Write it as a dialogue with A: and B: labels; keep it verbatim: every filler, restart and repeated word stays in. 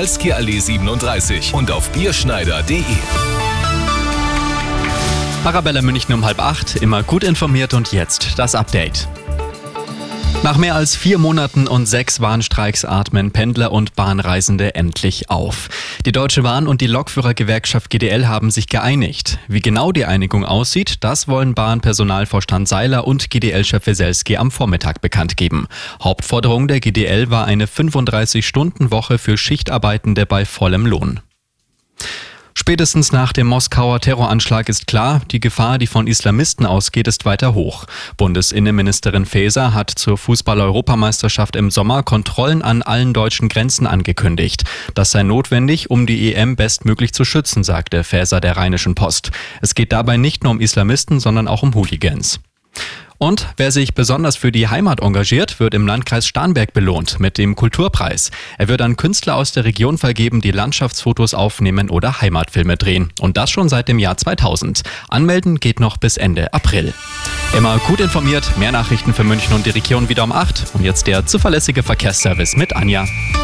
A: Halski-Allee siebenunddreißig und auf bierschneider punkt de.
B: Arabella München um halb acht, immer gut informiert und jetzt das Update. Nach mehr als vier Monaten und sechs Warnstreiks atmen Pendler und Bahnreisende endlich auf. Die Deutsche Bahn und die Lokführergewerkschaft G D L haben sich geeinigt. Wie genau die Einigung aussieht, das wollen Bahnpersonalvorstand Seiler und G D L-Chef Weselski am Vormittag bekannt geben. Hauptforderung der G D L war eine fünfunddreißig-Stunden-Woche für Schichtarbeitende bei vollem Lohn. Spätestens nach dem Moskauer Terroranschlag ist klar, die Gefahr, die von Islamisten ausgeht, ist weiter hoch. Bundesinnenministerin Faeser hat zur Fußball-Europameisterschaft im Sommer Kontrollen an allen deutschen Grenzen angekündigt. Das sei notwendig, um die E M bestmöglich zu schützen, sagte Faeser der Rheinischen Post. Es geht dabei nicht nur um Islamisten, sondern auch um Hooligans. Und wer sich besonders für die Heimat engagiert, wird im Landkreis Starnberg belohnt mit dem Kulturpreis. Er wird an Künstler aus der Region vergeben, die Landschaftsfotos aufnehmen oder Heimatfilme drehen. Und das schon seit dem Jahr zweitausend. Anmelden geht noch bis Ende April. Immer gut informiert, mehr Nachrichten für München und die Region wieder um acht. Und jetzt der zuverlässige Verkehrsservice mit Anja.